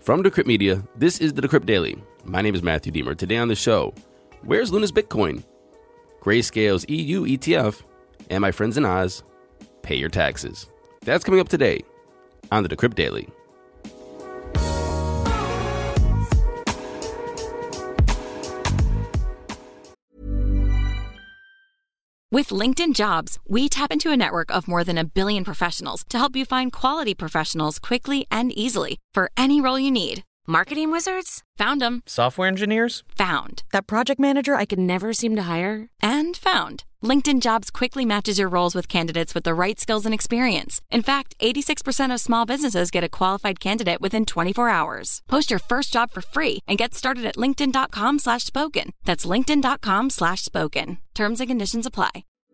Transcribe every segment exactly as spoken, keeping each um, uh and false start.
From Decrypt Media, this is the Decrypt Daily. My name is Matthew Deemer. Today on the show, where's Luna's Bitcoin? Grayscale's E U E T F, and my friends in Oz, pay your taxes. That's coming up today on the Decrypt Daily. With LinkedIn Jobs, we tap into a network of more than a billion professionals to help you find quality professionals quickly and easily for any role you need. Marketing wizards? Found them. Software engineers? Found. That project manager I could never seem to hire? And found. LinkedIn Jobs quickly matches your roles with candidates with the right skills and experience. In fact, eighty-six percent of small businesses get a qualified candidate within twenty-four hours. Post your first job for free and get started at linkedin.com slash spoken. That's linkedin.com slash spoken. Terms and conditions apply.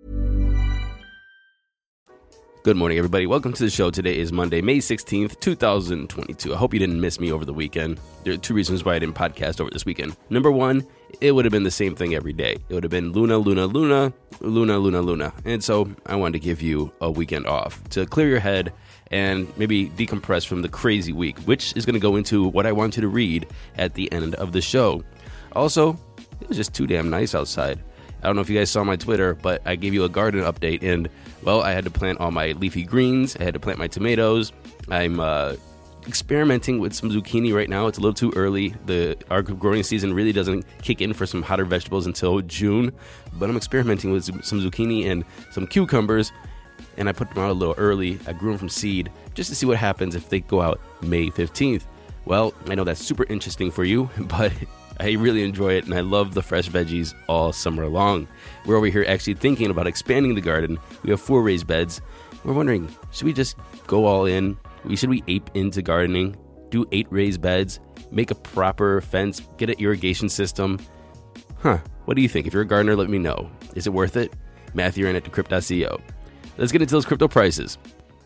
Good morning, everybody. Welcome to the show. Today is Monday, May sixteenth, twenty twenty-two. I hope you didn't miss me over the weekend. There are two reasons why I didn't podcast over this weekend. Number one, it would have been the same thing every day. It would have been Luna, Luna, Luna, Luna, Luna, Luna. And so I wanted to give you a weekend off to clear your head and maybe decompress from the crazy week, which is going to go into what I want you to read at the end of the show. Also, it was just too damn nice outside. I don't know if you guys saw my Twitter, but I gave you a garden update, and, well, I had to plant all my leafy greens. I had to plant my tomatoes. I'm uh, experimenting with some zucchini right now. It's a little too early. The Our growing season really doesn't kick in for some hotter vegetables until June, but I'm experimenting with some zucchini and some cucumbers, and I put them out a little early. I grew them from seed just to see what happens if they go out May fifteenth. Well, I know that's super interesting for you, but I really enjoy it, and I love the fresh veggies all summer long. We're over here actually thinking about expanding the garden. We have four raised beds. We're wondering, should we just go all in? Should we ape into gardening? Do eight raised beds? Make a proper fence? Get an irrigation system? Huh, what do you think? If you're a gardener, let me know. Is it worth it? Matthew Aaron at decrypt dot co. Let's get into those crypto prices.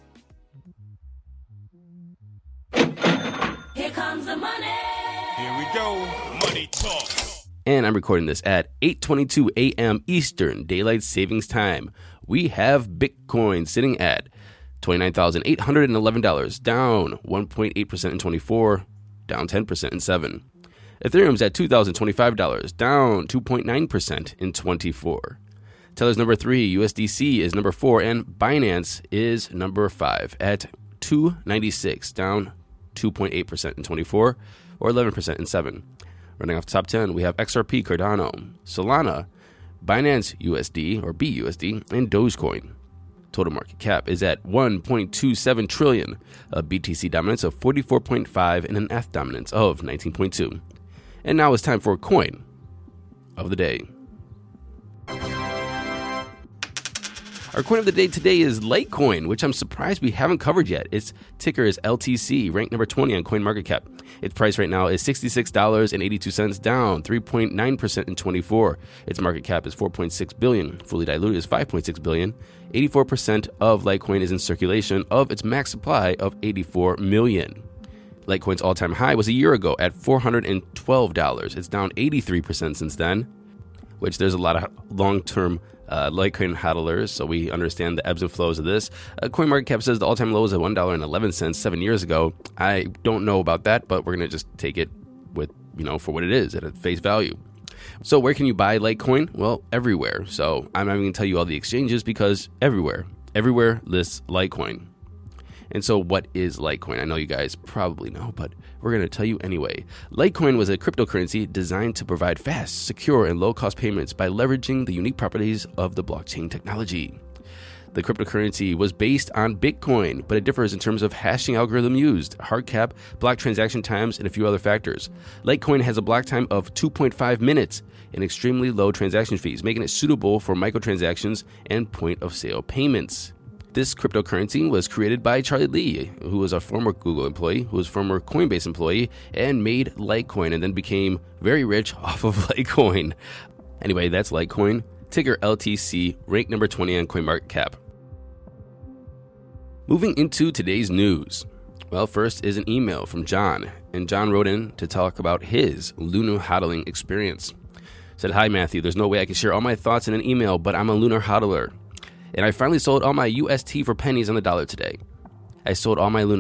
Here comes the money. Here we go. Money talk. And I'm recording this at eight twenty-two a.m. Eastern Daylight Savings Time. We have Bitcoin sitting at twenty-nine thousand eight hundred eleven dollars, down one point eight percent in twenty-four, down ten percent in seven. Ethereum's at two thousand twenty-five dollars, down two point nine percent in twenty-four. Tether's number three, U S D C is number four, and Binance is number five at two ninety-six, down two point eight percent in twenty-four, or eleven percent in seven. Running off the top ten, we have X R P, Cardano, Solana, Binance U S D or B U S D, and Dogecoin. Total market cap is at one point two seven trillion, a B T C dominance of forty-four point five, and an E T H dominance of nineteen point two. And now it's time for coin of the day. Our coin of the day today is Litecoin, which I'm surprised we haven't covered yet. Its ticker is L T C, ranked number twenty on CoinMarketCap. Its price right now is sixty-six dollars and eighty-two cents, down three point nine percent in twenty-four. Its market cap is four point six billion dollars. Fully diluted is five point six billion dollars. eighty-four percent of Litecoin is in circulation of its max supply of eighty-four million. Litecoin's all-time high was a year ago at four hundred twelve dollars. It's down eighty-three percent since then, which there's a lot of long-term uh, Litecoin hodlers, so we understand the ebbs and flows of this. Uh, CoinMarketCap says the all-time low was at one dollar and eleven cents seven years ago. I don't know about that, but we're going to just take it with, you know, for what it is at face value. So where can you buy Litecoin? Well, everywhere. So I'm not even going to tell you all the exchanges because everywhere, everywhere lists Litecoin. And so what is Litecoin? I know you guys probably know, but we're going to tell you anyway. Litecoin was a cryptocurrency designed to provide fast, secure, and low-cost payments by leveraging the unique properties of the blockchain technology. The cryptocurrency was based on Bitcoin, but it differs in terms of hashing algorithm used, hard cap, block transaction times, and a few other factors. Litecoin has a block time of two point five minutes and extremely low transaction fees, making it suitable for microtransactions and point-of-sale payments. This cryptocurrency was created by Charlie Lee, who was a former Google employee, who was a former Coinbase employee, and made Litecoin and then became very rich off of Litecoin. Anyway, that's Litecoin. Ticker L T C, ranked number twenty on CoinMarketCap. Moving into today's news. Well, first is an email from John, and John wrote in to talk about his Luna hodling experience. Said, "Hi Matthew, there's no way I can share all my thoughts in an email, but I'm a Luna hodler. And I finally sold all my U S T for pennies on the dollar today. I sold all my Luna,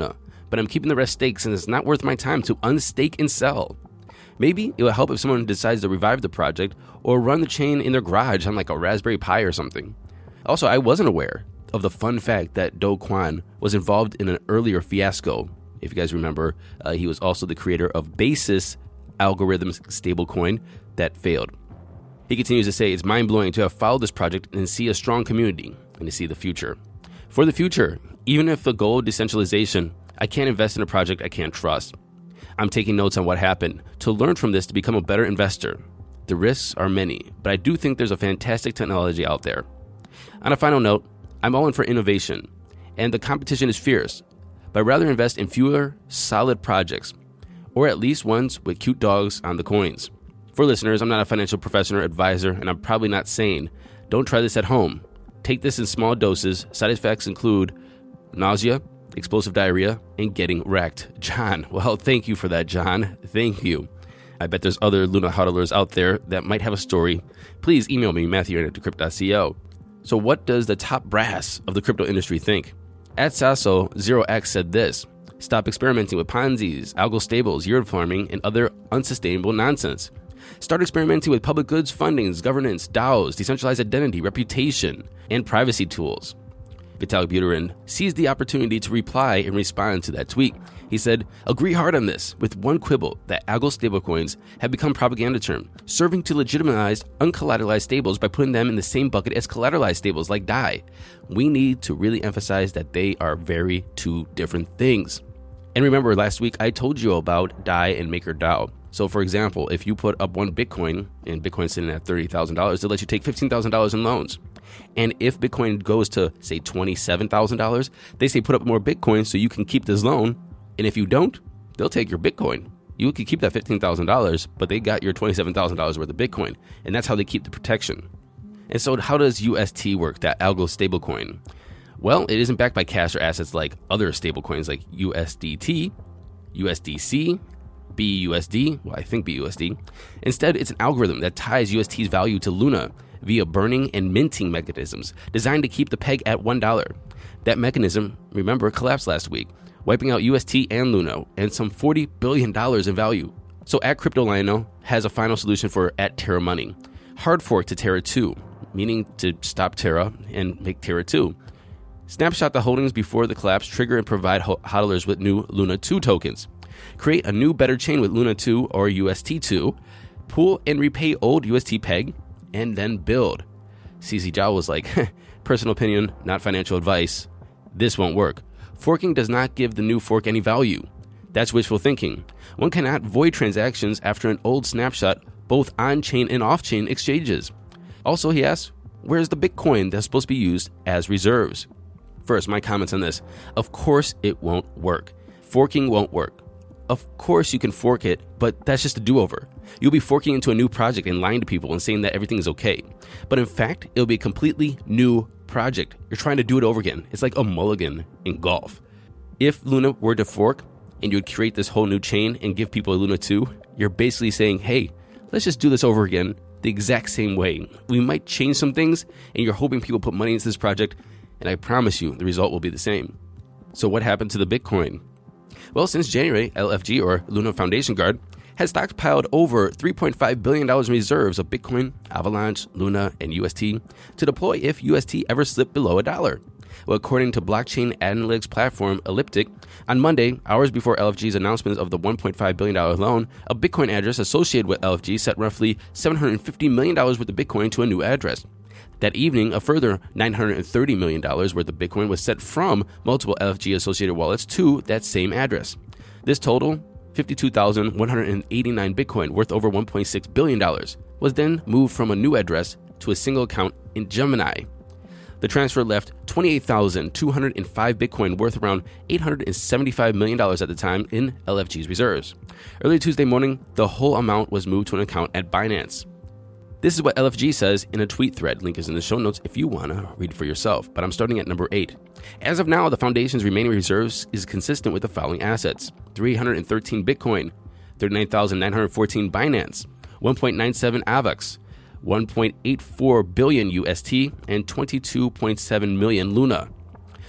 but I'm keeping the rest staked since it's not worth my time to unstake and sell. Maybe it will help if someone decides to revive the project or run the chain in their garage on like a Raspberry Pi or something. Also, I wasn't aware of the fun fact that Do Kwon was involved in an earlier fiasco. If you guys remember, uh, he was also the creator of Basis Algorithms stablecoin that failed. He continues to say, it's mind-blowing to have followed this project and see a strong community and to see the future. For the future, even if the goal of decentralization, I can't invest in a project I can't trust. I'm taking notes on what happened to learn from this to become a better investor. The risks are many, but I do think there's a fantastic technology out there. On a final note, I'm all in for innovation, and the competition is fierce, but I'd rather invest in fewer solid projects, or at least ones with cute dogs on the coins. For listeners, I'm not a financial professional or advisor, and I'm probably not sane. Don't try this at home. Take this in small doses. Side effects include nausea, explosive diarrhea, and getting wrecked. John, well, thank you for that, John. Thank you. I bet there's other Luna hodlers out there that might have a story. Please email me, Matthew at decrypt dot co. So what does the top brass of the crypto industry think? At Sasso zero x said this: stop experimenting with Ponzi's, algo stables, yield farming, and other unsustainable nonsense. Start experimenting with public goods fundings, governance, DAOs, decentralized identity, reputation, and privacy tools. Vitalik Buterin seized the opportunity to reply and respond to that tweet. He said, agree hard on this, with one quibble that algo stablecoins have become propaganda term, serving to legitimize uncollateralized stables by putting them in the same bucket as collateralized stables like D A I. We need to really emphasize that they are very two different things. And remember, last week I told you about D A I and MakerDAO. So for example, if you put up one Bitcoin, and Bitcoin's sitting at thirty thousand dollars, they'll let you take fifteen thousand dollars in loans. And if Bitcoin goes to, say, twenty-seven thousand dollars, they say put up more Bitcoin so you can keep this loan. And if you don't, they'll take your Bitcoin. You can keep that fifteen thousand dollars, but they got your twenty-seven thousand dollars worth of Bitcoin. And that's how they keep the protection. And so how does U S T work, that algo stablecoin? Well, it isn't backed by cash or assets like other stablecoins like U S D T, U S D C, B U S D, well, I think B U S D. Instead, it's an algorithm that ties U S T's value to Luna via burning and minting mechanisms designed to keep the peg at one dollar. That mechanism, remember, collapsed last week, wiping out U S T and Luna and some forty billion dollars in value. So at CryptoLino has a final solution for at Terra Money. Hard fork to Terra two, meaning to stop Terra and make Terra two. Snapshot the holdings before the collapse, trigger and provide hodlers with new Luna two tokens. Create a new better chain with Luna two or U S T two, pool and repay old U S T peg, and then build. C Z Zhao was like, personal opinion, not financial advice. This won't work. Forking does not give the new fork any value. That's wishful thinking. One cannot void transactions after an old snapshot, both on-chain and off-chain exchanges. Also, he asks, where's the Bitcoin that's supposed to be used as reserves? First, my comments on this. Of course it won't work. Forking won't work. Of course you can fork it, but that's just a do-over. You'll be forking into a new project and lying to people and saying that everything is okay. But in fact, it'll be a completely new project. You're trying to do it over again. It's like a mulligan in golf. If Luna were to fork and you would create this whole new chain and give people a Luna two, you're basically saying, hey, let's just do this over again the exact same way. We might change some things and you're hoping people put money into this project, and I promise you the result will be the same. So what happened to the Bitcoin? Well, since January, L F G, or Luna Foundation Guard, has stockpiled over three point five billion dollars in reserves of Bitcoin, Avalanche, Luna, and U S T to deploy if U S T ever slipped below a dollar. Well, according to blockchain analytics platform Elliptic, on Monday, hours before L F G's announcement of the one point five billion dollars loan, a Bitcoin address associated with L F G sent roughly seven hundred fifty million dollars worth of Bitcoin to a new address. That evening, a further nine hundred thirty million dollars worth of Bitcoin was sent from multiple L F G-associated wallets to that same address. This total, fifty-two thousand one hundred eighty-nine Bitcoin, worth over one point six billion dollars, was then moved from a new address to a single account in Gemini. The transfer left twenty-eight thousand two hundred five Bitcoin, worth around eight hundred seventy-five million dollars at the time, in L F G's reserves. Early Tuesday morning, the whole amount was moved to an account at Binance. This is what L F G says in a tweet thread. Link is in the show notes if you want to read it for yourself, but I'm starting at number eight. As of now, the foundation's remaining reserves is consistent with the following assets: three hundred thirteen Bitcoin, thirty-nine thousand nine hundred fourteen Binance, one point nine seven AVAX, one point eight four billion U S T, and twenty-two point seven million Luna.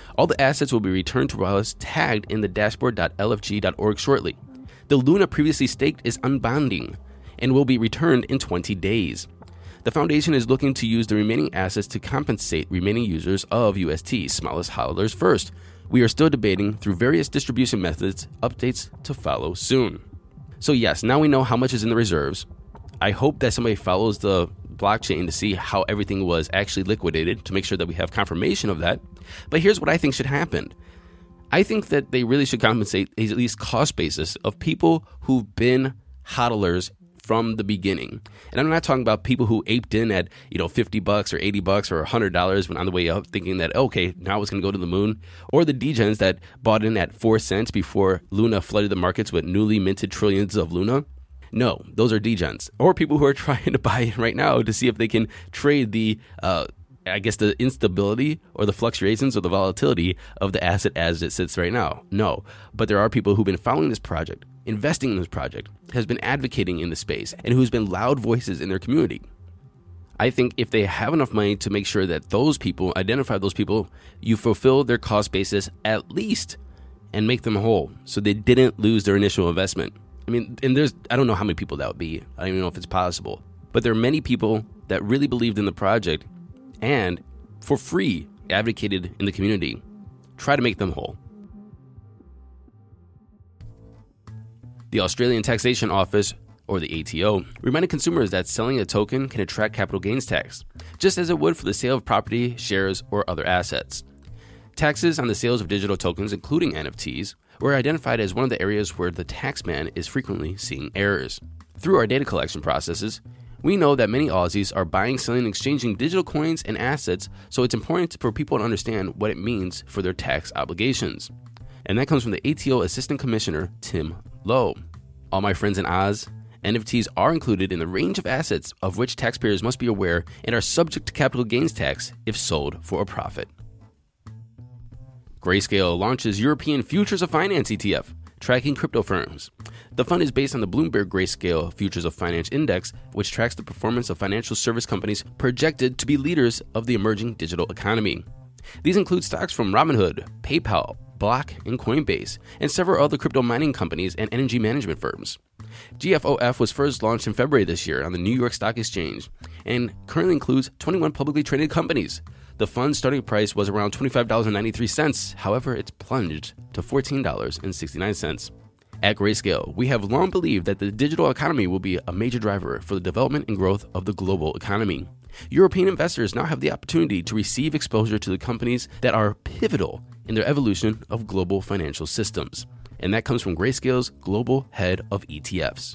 All the assets will be returned to wallets tagged in the dashboard dot L F G dot org shortly. The Luna previously staked is unbonding and will be returned in twenty days. The foundation is looking to use the remaining assets to compensate remaining users of U S T, smallest hodlers first. We are still debating through various distribution methods, updates to follow soon. So yes, now we know how much is in the reserves. I hope that somebody follows the blockchain to see how everything was actually liquidated to make sure that we have confirmation of that. But here's what I think should happen. I think that they really should compensate at least cost basis of people who've been hodlers from the beginning. And I'm not talking about people who aped in at, you know, fifty bucks or eighty bucks or one hundred dollars when on the way up thinking that, okay, now it's going to go to the moon. Or the degens that bought in at four cents before Luna flooded the markets with newly minted trillions of Luna. No, those are degens. Or people who are trying to buy in right now to see if they can trade the, uh, I guess, the instability or the fluctuations or the volatility of the asset as it sits right now. No, but there are people who've been following this project, investing in this project, has been advocating in the space, and who's been loud voices in their community. I think if they have enough money to make sure that those people, identify those people, you fulfill their cost basis at least and make them whole so they didn't lose their initial investment. I mean, and there's, I don't know how many people that would be. I don't even know if it's possible. But there are many people that really believed in the project and for free advocated in the community. Try to make them whole. The Australian Taxation Office, or the A T O, reminded consumers that selling a token can attract capital gains tax, just as it would for the sale of property, shares, or other assets. Taxes on the sales of digital tokens, including N F Ts, were identified as one of the areas where the taxman is frequently seeing errors. Through our data collection processes, we know that many Aussies are buying, selling, and exchanging digital coins and assets, so it's important for people to understand what it means for their tax obligations. And that comes from the A T O Assistant Commissioner, Tim Lowe. All my friends in Oz, N F Ts are included in the range of assets of which taxpayers must be aware and are subject to capital gains tax if sold for a profit. Grayscale launches European Futures of Finance E T F, tracking crypto firms. The fund is based on the Bloomberg Grayscale Futures of Finance Index, which tracks the performance of financial service companies projected to be leaders of the emerging digital economy. These include stocks from Robinhood, PayPal, Block, and Coinbase, and several other crypto mining companies and energy management firms. G F O F was first launched in February this year on the New York Stock Exchange and currently includes twenty-one publicly traded companies. The fund's starting price was around twenty-five dollars and ninety-three cents. However, it's plunged to fourteen dollars and sixty-nine cents. At Grayscale, we have long believed that the digital economy will be a major driver for the development and growth of the global economy. European investors now have the opportunity to receive exposure to the companies that are pivotal in their evolution of global financial systems. And that comes from Grayscale's global head of E T Fs.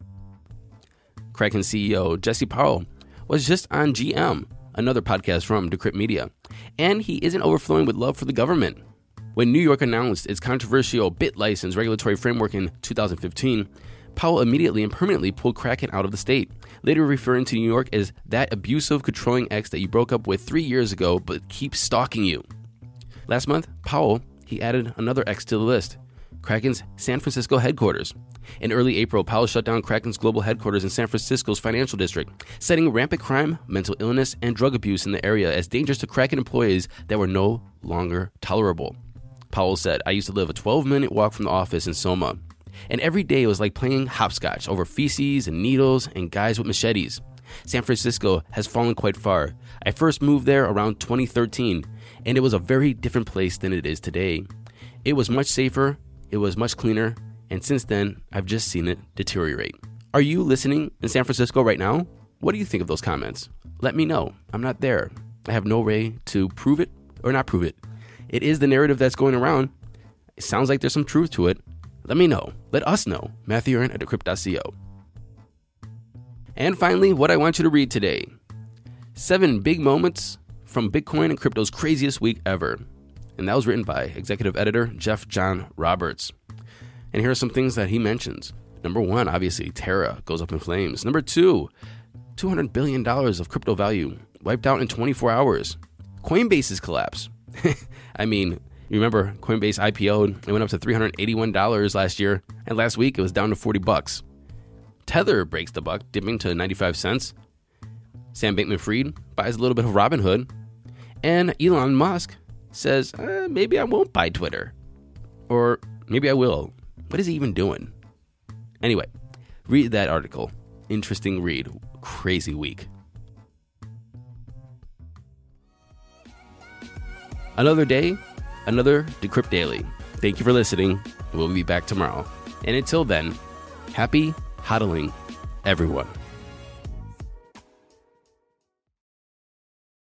Kraken C E O Jesse Powell was just on G M, another podcast from Decrypt Media, and he isn't overflowing with love for the government. When New York announced its controversial BitLicense regulatory framework in two thousand fifteen, Powell immediately and permanently pulled Kraken out of the state, later referring to New York as that abusive, controlling ex that you broke up with three years ago but keeps stalking you. Last month, Powell, he added another ex to the list, Kraken's San Francisco headquarters. In early April, Powell shut down Kraken's global headquarters in San Francisco's financial district, citing rampant crime, mental illness, and drug abuse in the area as dangers to Kraken employees that were no longer tolerable. Powell said, "I used to live a twelve-minute walk from the office in Soma, and every day was like playing hopscotch over feces and needles and guys with machetes. San Francisco has fallen quite far. I first moved there around twenty thirteen, and it was a very different place than it is today. It was much safer, it was much cleaner, and since then, I've just seen it deteriorate." Are you listening in San Francisco right now? What do you think of those comments? Let me know. I'm not there. I have no way to prove it or not prove it. It is the narrative that's going around. It sounds like there's some truth to it. Let me know. Let us know. Matthew Aaron at decrypt dot co. And finally, what I want you to read today. Seven big moments from Bitcoin and crypto's craziest week ever. And that was written by executive editor Jeff John Roberts. And here are some things that he mentions. Number one, obviously, Terra goes up in flames. Number two, two hundred billion dollars of crypto value wiped out in twenty-four hours. Coinbase's collapse. I mean, you remember Coinbase I P O'd, it went up to three hundred eighty-one dollars last year, and last week it was down to forty bucks. Tether breaks the buck, dipping to ninety-five cents. Sam Bankman-Fried buys a little bit of Robinhood, and Elon Musk says, uh, maybe I won't buy Twitter. Or maybe I will. What is he even doing? Anyway, read that article. Interesting read. Crazy week. Another day, another Decrypt Daily. Thank you for listening. We'll be back tomorrow. And until then, happy hodling, everyone.